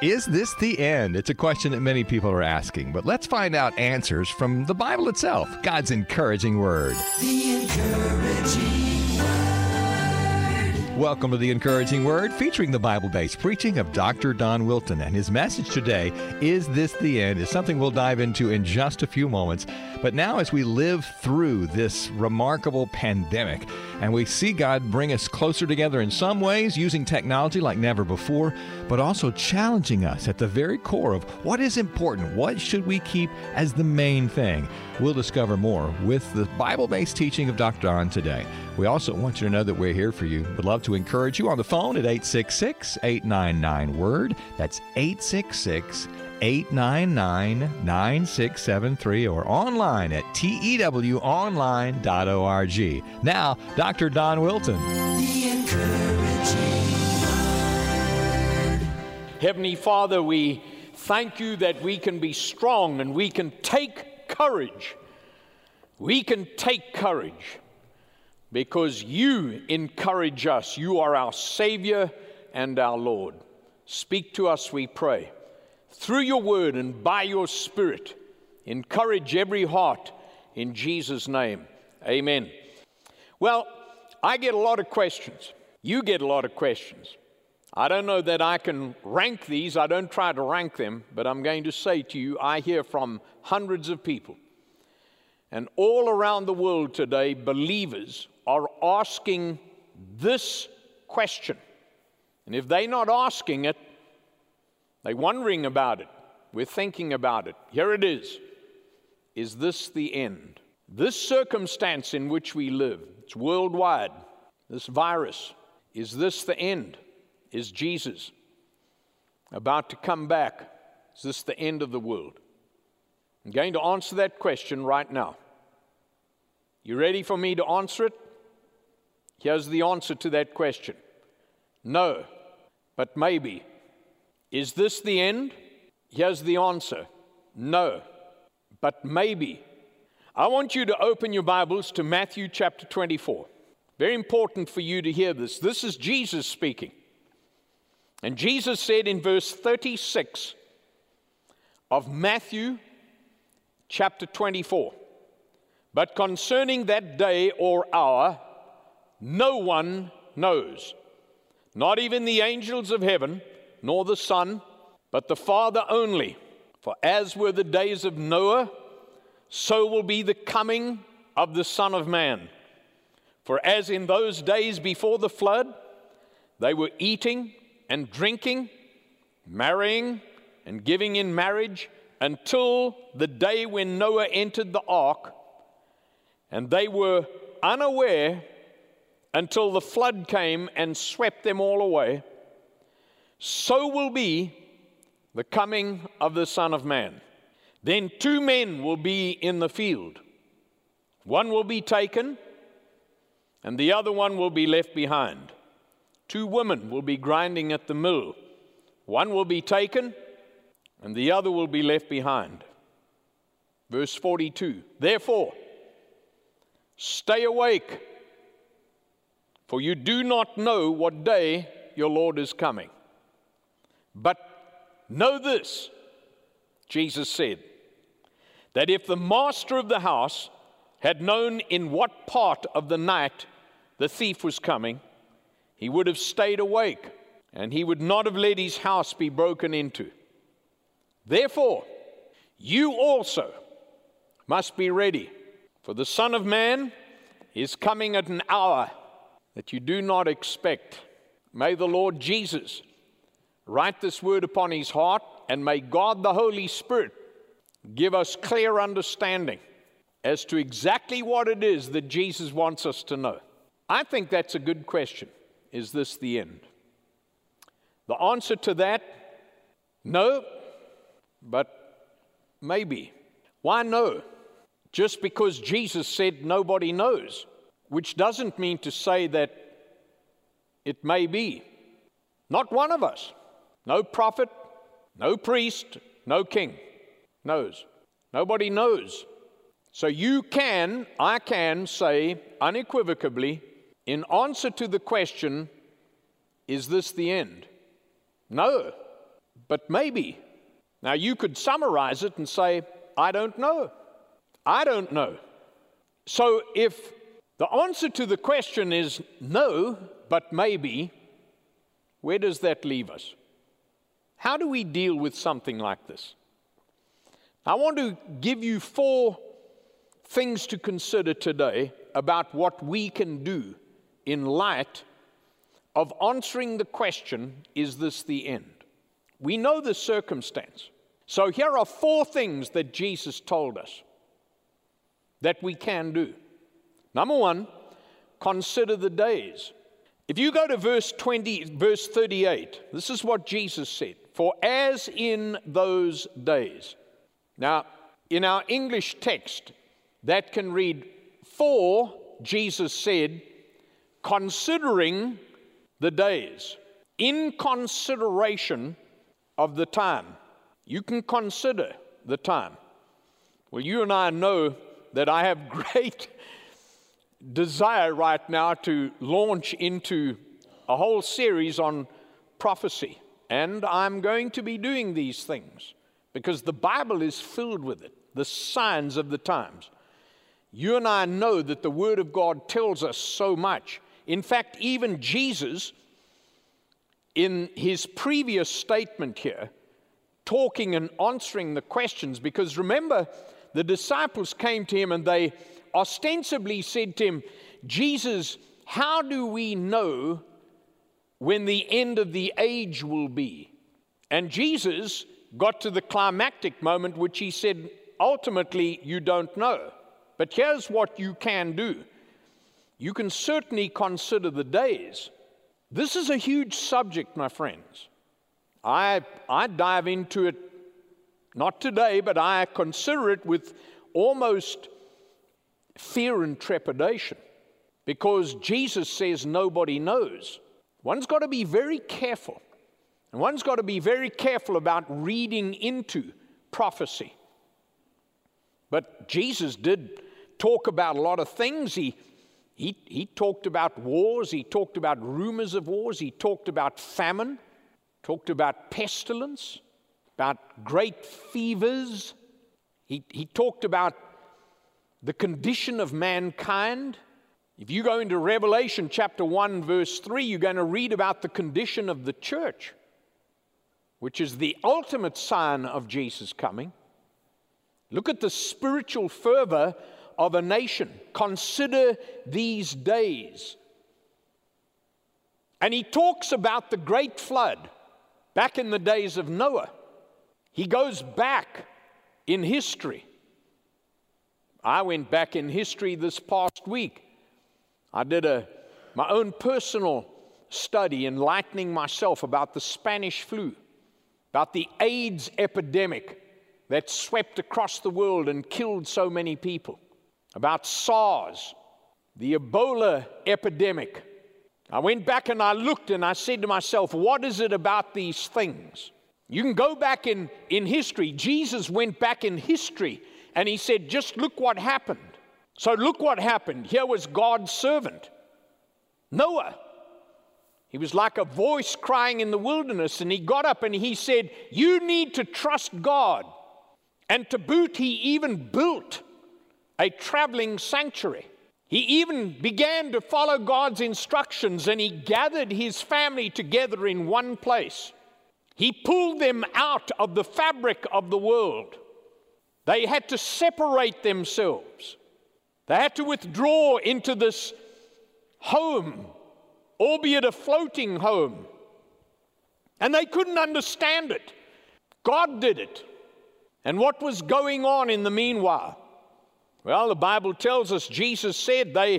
Is this the end? It's a question that many people are asking, but let's find out answers from the Bible itself, God's encouraging Word. The encouraging Word. Welcome to The Encouraging Word, featuring the Bible-based preaching of Dr. Don Wilton. And his message today, Is This the End?, is something we'll dive into in just a few moments. But now as we live through this remarkable pandemic, and we see God bring us closer together in some ways, using technology like never before, but also challenging us at the very core of what is important, what should we keep as the main thing. We'll discover more with the Bible-based teaching of Dr. Don today. We also want you to know that we're here for you. We'd love to encourage you on the phone at 866-899-WORD. That's 866-899-9673, or online at tewonline.org. Now, Dr. Don Wilton. The encouraging Word. Heavenly Father, we thank you that we can be strong and we can take courage. We can take courage because you encourage us. You are our Savior and our Lord. Speak to us, we pray. Through your word and by your Spirit, encourage every heart in Jesus' name. Amen. Well, I get a lot of questions. You get a lot of questions. I don't know that I can rank these. I don't try to rank them, but I'm going to say to you, I hear from hundreds of people. And all around the world today, believers are asking this question. And if they're not asking it, they're wondering about it. We're thinking about it. Here it is. Is this the end? This circumstance in which we live, it's worldwide, this virus, is this the end? Is Jesus about to come back? Is this the end of the world? I'm going to answer that question right now. You ready for me to answer it? Here's the answer to that question. No, but maybe. Is this the end? Here's the answer. No, but maybe. I want you to open your Bibles to Matthew chapter 24. Very important for you to hear this. This is Jesus speaking. And Jesus said in verse 36 of Matthew chapter 24, "But concerning that day or hour, no one knows, not even the angels of heaven, nor the Son, but the Father only. For as were the days of Noah, so will be the coming of the Son of Man. For as in those days before the flood, they were eating and drinking, marrying and giving in marriage, until the day when Noah entered the ark, and they were unaware until the flood came and swept them all away, so will be the coming of the Son of Man. Then 2 men will be in the field. One will be taken, and the other one will be left behind. 2 women will be grinding at the mill. One will be taken, and the other will be left behind." Verse 42, "Therefore, stay awake, for you do not know what day your Lord is coming. But know this," Jesus said, "that if the master of the house had known in what part of the night the thief was coming, he would have stayed awake, and he would not have let his house be broken into. Therefore, you also must be ready, for the Son of Man is coming at an hour that you do not expect." May the Lord Jesus write this word upon his heart, and may God the Holy Spirit give us clear understanding as to exactly what it is that Jesus wants us to know. I think that's a good question. Is this the end? The answer to that, no, but maybe. Why no? Just because Jesus said nobody knows, which doesn't mean to say that it may be. Not one of us, no prophet, no priest, no king knows. Nobody knows. So I can say unequivocally, in answer to the question, is this the end? No, but maybe. Now, you could summarize it and say, I don't know. I don't know. So if the answer to the question is no, but maybe, where does that leave us? How do we deal with something like this? I want to give you 4 things to consider today about what we can do in light of answering the question, is this the end? We know the circumstance. So here are 4 things that Jesus told us that we can do. Number 1, consider the days. If you go to verse 38, this is what Jesus said. For as in those days. Now, in our English text, that can read, for Jesus said, considering the days, in consideration of the time. You can consider the time. Well, you and I know that I have great desire right now to launch into a whole series on prophecy. And I'm going to be doing these things because the Bible is filled with it, the signs of the times. You and I know that the Word of God tells us so much. In fact, even Jesus, in his previous statement here, talking and answering the questions, because remember, the disciples came to him and they ostensibly said to him, Jesus, how do we know when the end of the age will be? And Jesus got to the climactic moment, which he said, ultimately, you don't know. But here's what you can do. You can certainly consider the days. This is a huge subject, my friends. I dive into it, not today, but I consider it with almost fear and trepidation, because Jesus says nobody knows. One's got to be very careful, and one's got to be very careful about reading into prophecy. But Jesus did talk about a lot of things. He talked about wars, he talked about rumors of wars, he talked about famine, talked about pestilence, about great fevers. He talked about the condition of mankind. If you go into Revelation chapter 1, verse 3, you're going to read about the condition of the church, which is the ultimate sign of Jesus coming. Look at the spiritual fervor of a nation. Consider these days. And he talks about the great flood back in the days of Noah. He goes back in history. I went back in history this past week. I did my own personal study, enlightening myself about the Spanish flu, about the AIDS epidemic that swept across the world and killed so many people, about SARS, the Ebola epidemic. I went back and I looked and I said to myself, what is it about these things? You can go back in history. Jesus went back in history and he said, just look what happened. So look what happened. Here was God's servant, Noah. He was like a voice crying in the wilderness, and he got up and he said, you need to trust God. And to boot, he even built a traveling sanctuary. He even began to follow God's instructions, and he gathered his family together in one place. He pulled them out of the fabric of the world. They had to separate themselves. They had to withdraw into this home, albeit a floating home. And they couldn't understand it. God did it. And what was going on in the meanwhile? Well, the Bible tells us, Jesus said they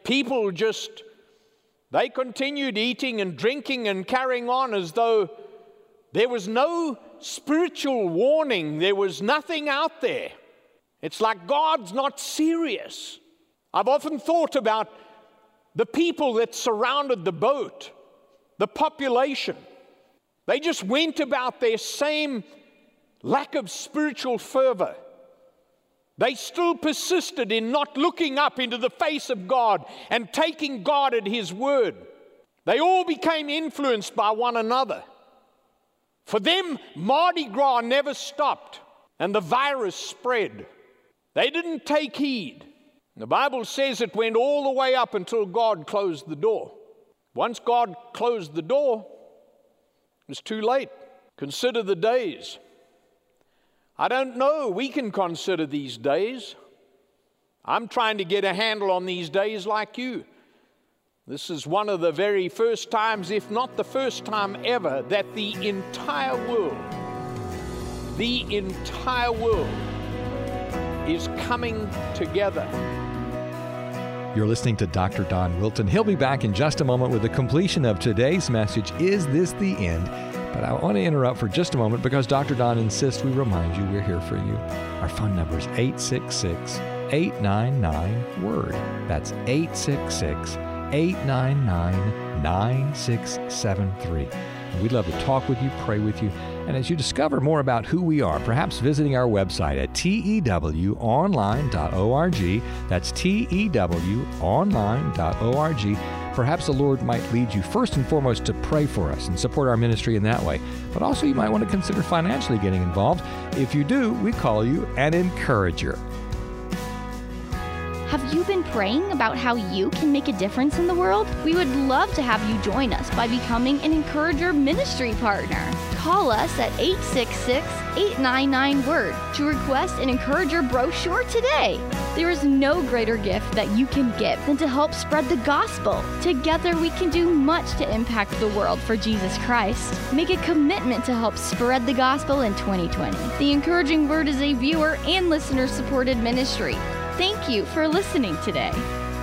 continued eating and drinking and carrying on as though there was no spiritual warning. There was nothing out there. It's like God's not serious. I've often thought about the people that surrounded the boat, the population. They just went about their same lack of spiritual fervor. They still persisted in not looking up into the face of God and taking God at His word. They all became influenced by one another. For them, Mardi Gras never stopped, and the virus spread. They didn't take heed. The Bible says it went all the way up until God closed the door. Once God closed the door, it was too late. Consider the days. I don't know. We can consider these days. I'm trying to get a handle on these days like you. This is one of the very first times, if not the first time ever, that the entire world is coming together. You're listening to Dr. Don Wilton. He'll be back in just a moment with the completion of today's message, Is This the End? But I want to interrupt for just a moment because Dr. Don insists we remind you we're here for you. Our phone number is 866-899-WORD. That's 866-899-9673. We'd love to talk with you, pray with you, and as you discover more about who we are, perhaps visiting our website at tewonline.org. That's tewonline.org. Perhaps the Lord might lead you first and foremost to pray for us and support our ministry in that way. But also you might want to consider financially getting involved. If you do, we call you an encourager. Have you been praying about how you can make a difference in the world? We would love to have you join us by becoming an Encourager ministry partner. Call us at 866-899-WORD to request an Encourager brochure today. There is no greater gift that you can give than to help spread the gospel. Together we can do much to impact the world for Jesus Christ. Make a commitment to help spread the gospel in 2020. The Encouraging Word is a viewer and listener-supported ministry. Thank you for listening today.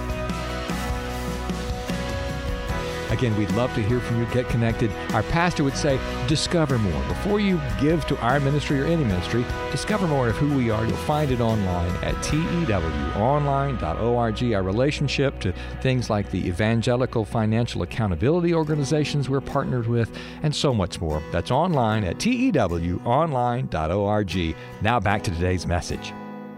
Again, we'd love to hear from you. Get connected. Our pastor would say, discover more. Before you give to our ministry or any ministry, discover more of who we are. You'll find it online at tewonline.org. Our relationship to things like the Evangelical Financial Accountability organizations we're partnered with, and so much more. That's online at tewonline.org. Now back to today's message.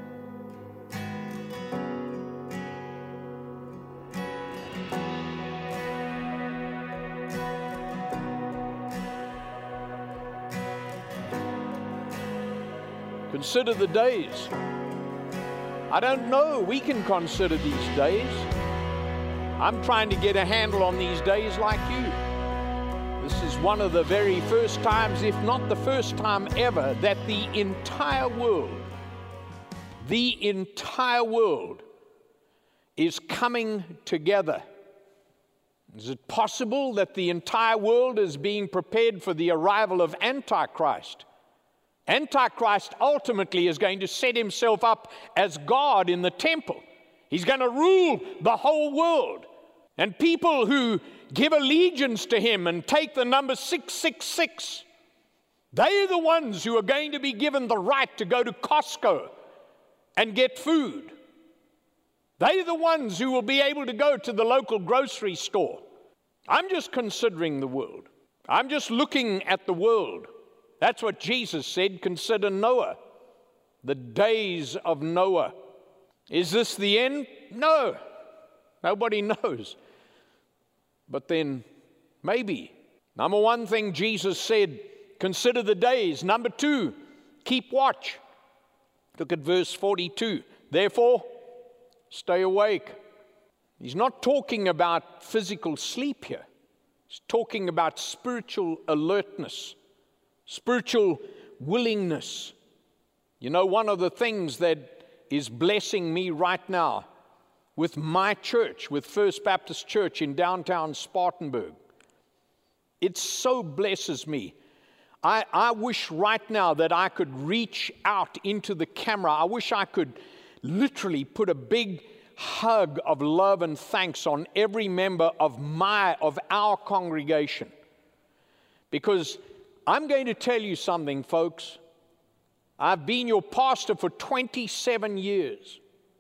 Consider the days. I don't know. We can consider these days. I'm trying to get a handle on these days like you. This is one of the very first times, if not the first time ever, that the entire world is coming together. Is it possible that the entire world is being prepared for the arrival of Antichrist? Antichrist ultimately is going to set himself up as God in the temple. He's going to rule the whole world. And people who give allegiance to him and take the number 666, they're the ones who are going to be given the right to go to Costco and get food. They're the ones who will be able to go to the local grocery store. I'm just considering the world. I'm just looking at the world. That's what Jesus said, consider Noah, the days of Noah. Is this the end? No. Nobody knows. But then, maybe. Number one thing Jesus said, consider the days. Number two, keep watch. Look at verse 42. Therefore, stay awake. He's not talking about physical sleep here. He's talking about spiritual alertness. Spiritual willingness. You know, one of the things that is blessing me right now with my church, with First Baptist Church in downtown Spartanburg, it so blesses me. I wish right now that I could reach out into the camera. I wish I could literally put a big hug of love and thanks on every member of our congregation. Because I'm going to tell you something, folks. I've been your pastor for 27 years.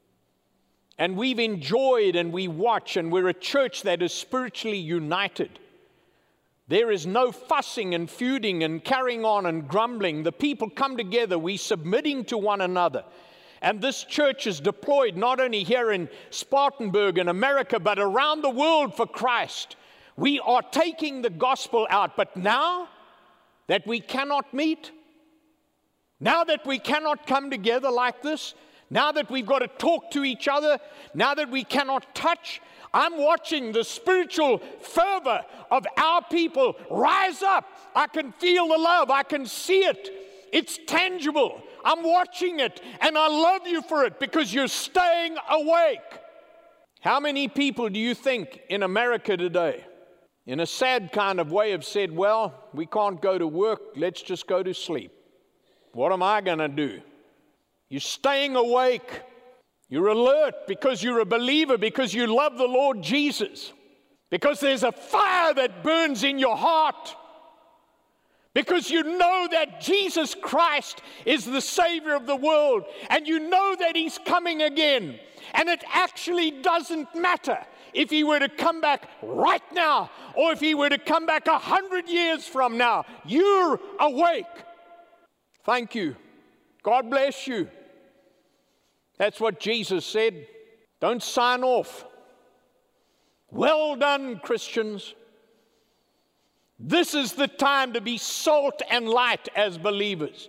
And we've enjoyed and we watch, and we're a church that is spiritually united. There is no fussing and feuding and carrying on and grumbling. The people come together, we're submitting to one another. And this church is deployed not only here in Spartanburg in America, but around the world for Christ. We are taking the gospel out, but now that we cannot meet? Now that we cannot come together like this? Now that we've got to talk to each other? Now that we cannot touch? I'm watching the spiritual fervor of our people rise up. I can feel the love. I can see it. It's tangible. I'm watching it, and I love you for it because you're staying awake. How many people do you think in America today, in a sad kind of way, have said, well, we can't go to work, let's just go to sleep. What am I going to do? You're staying awake. You're alert because you're a believer, because you love the Lord Jesus, because there's a fire that burns in your heart, because you know that Jesus Christ is the Savior of the world, and you know that He's coming again. And it actually doesn't matter if He were to come back right now or if He were to come back 100 years from now. You're awake. Thank you. God bless you. That's what Jesus said. Don't sign off. Well done, Christians. This is the time to be salt and light as believers.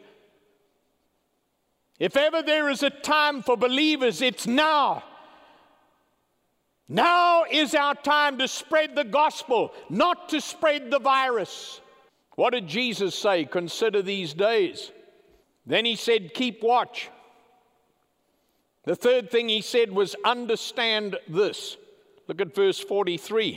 If ever there is a time for believers, it's now. Now is our time to spread the gospel, not to spread the virus. What did Jesus say? Consider these days. Then He said, keep watch. The third thing He said was, understand this. Look at verse 43.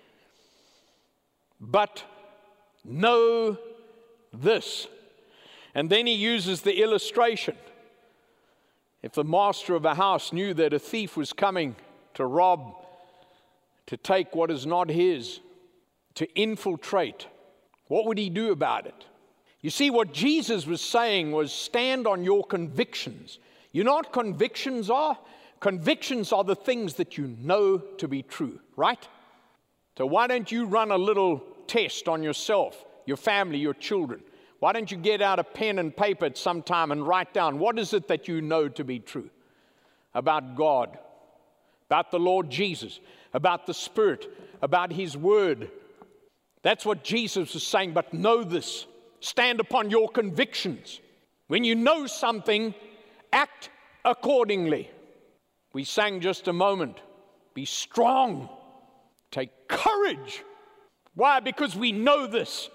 But know this. And then He uses the illustration. If the master of a house knew that a thief was coming to rob, to take what is not his, to infiltrate, what would he do about it? You see, what Jesus was saying was stand on your convictions. You know what convictions are? Convictions are the things that you know to be true, right? So why don't you run a little test on yourself, your family, your children? Why don't you get out a pen and paper at some time and write down what is it that you know to be true about God, about the Lord Jesus, about the Spirit, about His Word. That's what Jesus was saying, but know this. Stand upon your convictions. When you know something, act accordingly. We sang just a moment, be strong, take courage. Why? Because we know this.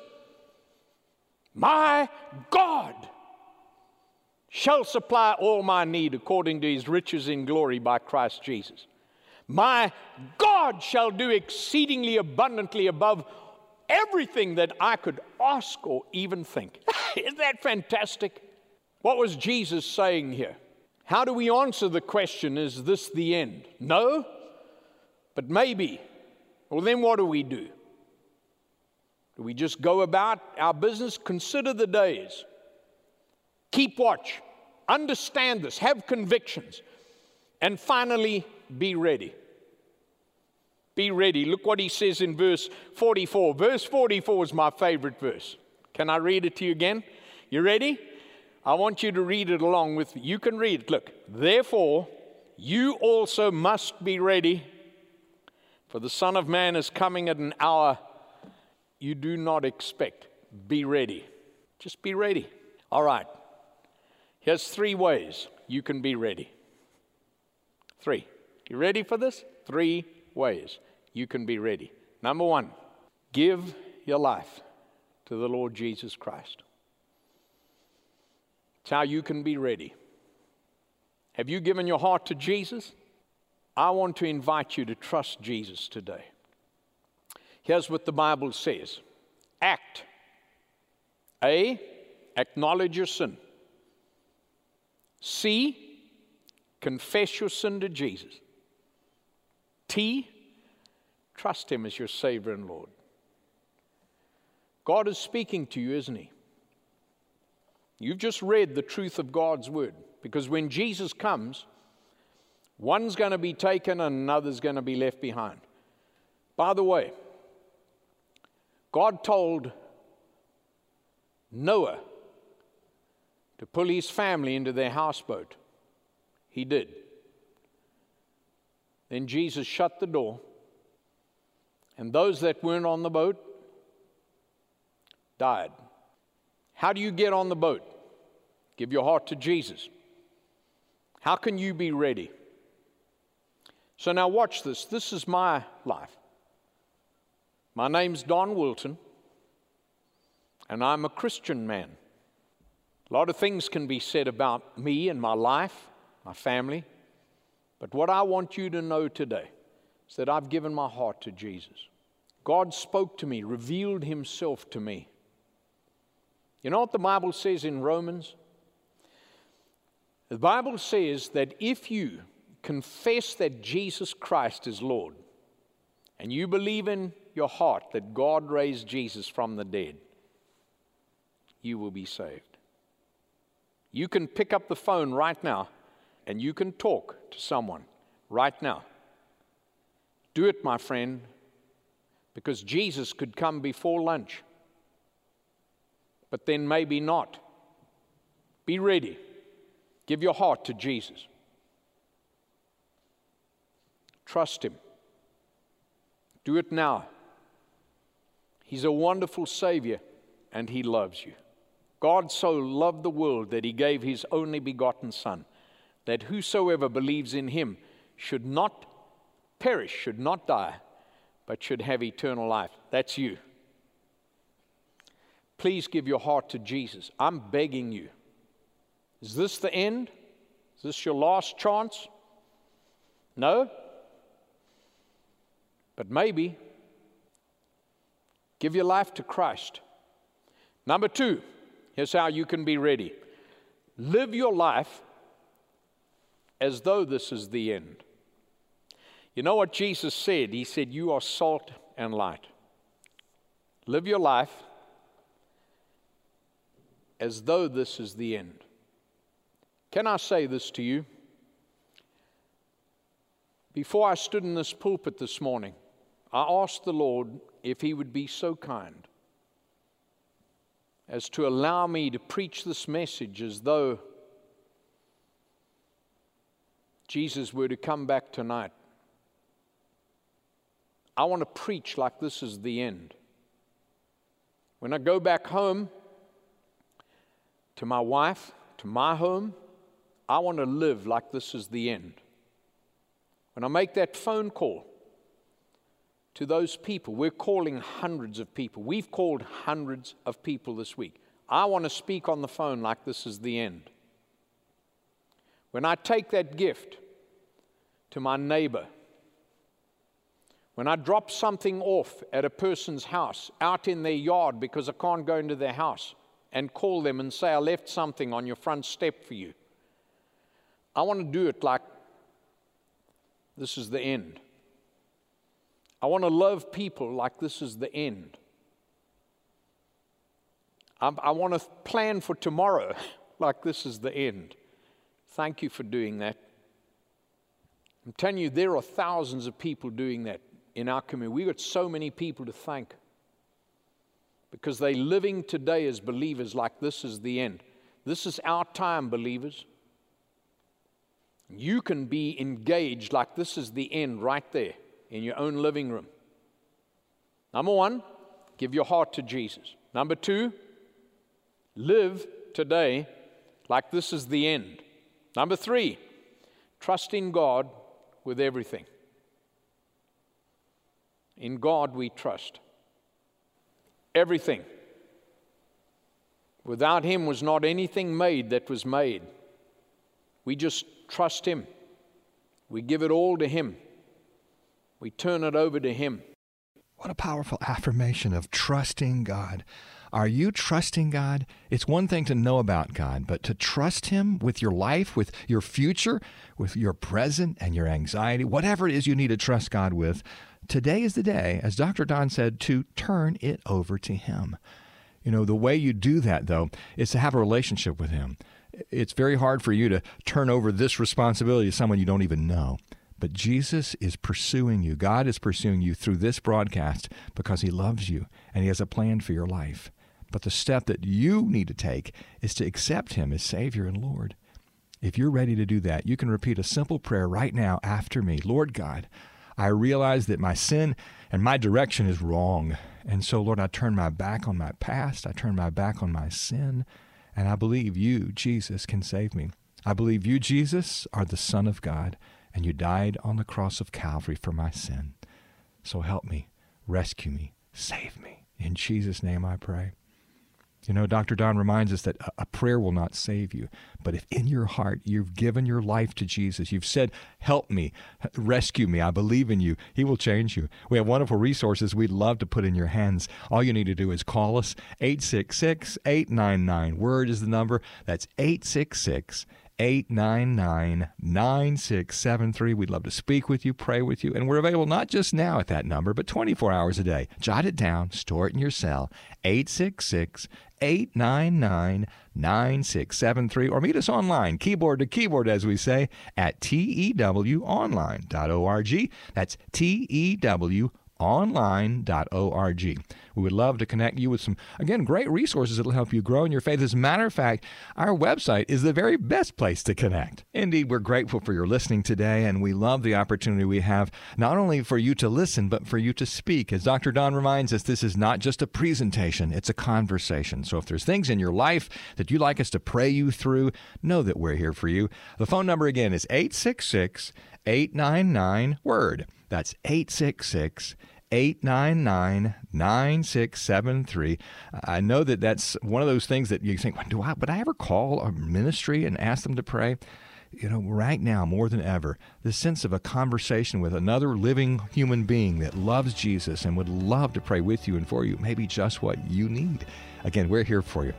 My God shall supply all my need according to His riches in glory by Christ Jesus. My God shall do exceedingly abundantly above everything that I could ask or even think. Isn't that fantastic? What was Jesus saying here? How do we answer the question, is this the end? No, but maybe. Well, then what do we do? Do we just go about our business? Consider the days. Keep watch. Understand this. Have convictions. And finally, be ready. Be ready. Look what He says in verse 44. Verse 44 is my favorite verse. Can I read it to you again? You ready? I want you to read it along with me. You can read it. Look. Therefore, you also must be ready, for the Son of Man is coming at an hour you do not expect. Be ready. Just be ready. All right. Here's 3 ways you can be ready. 3. You ready for this? 3 ways you can be ready. Number 1, give your life to the Lord Jesus Christ. It's how you can be ready. Have you given your heart to Jesus? I want to invite you to trust Jesus today. Here's what the Bible says. Act. A, acknowledge your sin. C, confess your sin to Jesus. T, trust Him as your Savior and Lord. God is speaking to you, isn't He? You've just read the truth of God's Word. Because when Jesus comes, one's going to be taken and another's going to be left behind. By the way, God told Noah to pull his family into their houseboat. He did. Then Jesus shut the door, and those that weren't on the boat died. How do you get on the boat? Give your heart to Jesus. How can you be ready? So now watch this. This is my life. My name's Don Wilton, and I'm a Christian man. A lot of things can be said about me and my life, my family, but what I want you to know today is that I've given my heart to Jesus. God spoke to me, revealed himself to me. You know what the Bible says in Romans? The Bible says that if you confess that Jesus Christ is Lord, and you believe in your heart that God raised Jesus from the dead, you will be saved. You can pick up the phone right now, and you can talk to someone right now. Do it, my friend, because Jesus could come before lunch, but then maybe not. Be ready. Give your heart to Jesus. Trust him. Do it now. He's a wonderful Savior, and he loves you. God so loved the world that he gave his only begotten Son, that whosoever believes in him should not perish, should not die, but should have eternal life. That's you. Please give your heart to Jesus. I'm begging you. Is this the end? Is this your last chance? No? But maybe. Give your life to Christ. Number 2, here's how you can be ready. Live your life as though this is the end. You know what Jesus said? He said, you are salt and light. Live your life as though this is the end. Can I say this to you? Before I stood in this pulpit this morning, I asked the Lord if he would be so kind as to allow me to preach this message as though Jesus were to come back tonight. I want to preach like this is the end. When I go back home to my wife, to my home, I want to live like this is the end. When I make that phone call to those people, we're calling hundreds of people. We've called hundreds of people this week. I want to speak on the phone like this is the end. When I take that gift to my neighbor, when I drop something off at a person's house, out in their yard because I can't go into their house, and call them and say, I left something on your front step for you. I want to do it like this is the end. I want to love people like this is the end. I want to plan for tomorrow like this is the end. Thank you for doing that. I'm telling you, there are thousands of people doing that in our community. We've got so many people to thank because they're living today as believers like this is the end. This is our time, believers. You can be engaged like this is the end right there in your own living room. Number 1, give your heart to Jesus. Number 2, live today like this is the end. Number 3, trust in God with everything. In God we trust. Everything. Without him was not anything made that was made. We just trust him. We give it all to him. We turn it over to him. What a powerful affirmation of trusting God. Are you trusting God? It's one thing to know about God, but to trust him with your life, with your future, with your present and your anxiety, whatever it is you need to trust God with, today is the day, as Dr. Don said, to turn it over to him. You know, the way you do that, though, is to have a relationship with him. It's very hard for you to turn over this responsibility to someone you don't even know. But Jesus is pursuing you. God is pursuing you through this broadcast because he loves you and he has a plan for your life. But the step that you need to take is to accept him as Savior and Lord. If you're ready to do that, you can repeat a simple prayer right now after me. Lord God, I realize that my sin and my direction is wrong, And so, Lord, I turn my back on my past. I turn my back on my sin. And I believe you, Jesus, can save me. I believe you, Jesus, are the Son of God, and you died on the cross of Calvary for my sin. So help me, rescue me, save me. In Jesus' name I pray. You know, Dr. Don reminds us that a prayer will not save you. But if in your heart you've given your life to Jesus, you've said, help me, rescue me, I believe in you, he will change you. We have wonderful resources we'd love to put in your hands. All you need to do is call us, 866-899-WORD is the number. That's 866-899-9673. We'd love to speak with you, pray with you, and we're available not just now at that number, but 24 hours a day. Jot it down, store it in your cell, 866-899-9673, or meet us online, keyboard to keyboard, as we say, at tewonline.org. That's tewonline.org. We would love to connect you with some, again, great resources that will help you grow in your faith. As a matter of fact, our website is the very best place to connect. Indeed, we're grateful for your listening today, and we love the opportunity we have not only for you to listen, but for you to speak. As Dr. Don reminds us, this is not just a presentation, it's a conversation. So if there's things in your life that you'd like us to pray you through, know that we're here for you. The phone number again is 866-899-WORD. That's 866-899-9673. I know that that's one of those things that you think, would I ever call a ministry and ask them to pray? You know, right now, more than ever, the sense of a conversation with another living human being that loves Jesus and would love to pray with you and for you may be just what you need. Again, we're here for you.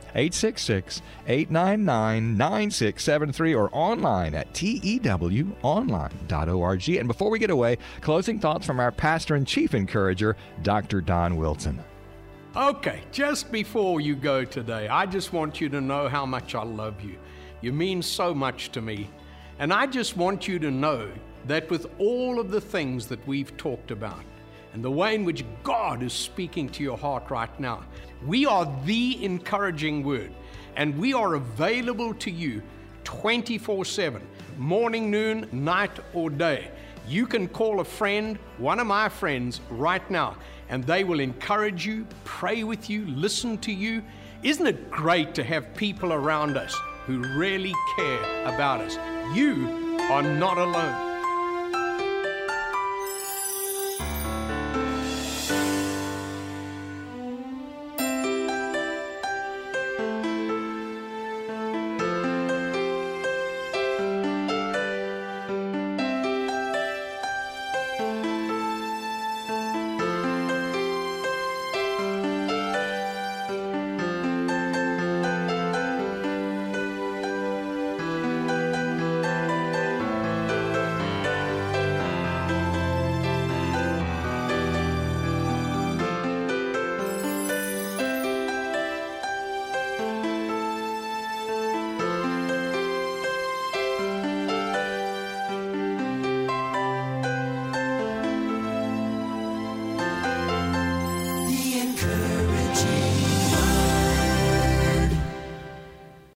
866-899-9673 or online at tewonline.org. And before we get away, closing thoughts from our pastor and chief encourager, Dr. Don Wilton. Okay, just before you go today, I just want you to know how much I love you. You mean so much to me. And I just want you to know that with all of the things that we've talked about and the way in which God is speaking to your heart right now, we are the encouraging word, and we are available to you 24/7, morning, noon, night, or day. You can call a friend, one of my friends, right now, and they will encourage you, pray with you, listen to you. Isn't it great to have people around us who really care about us? You are not alone.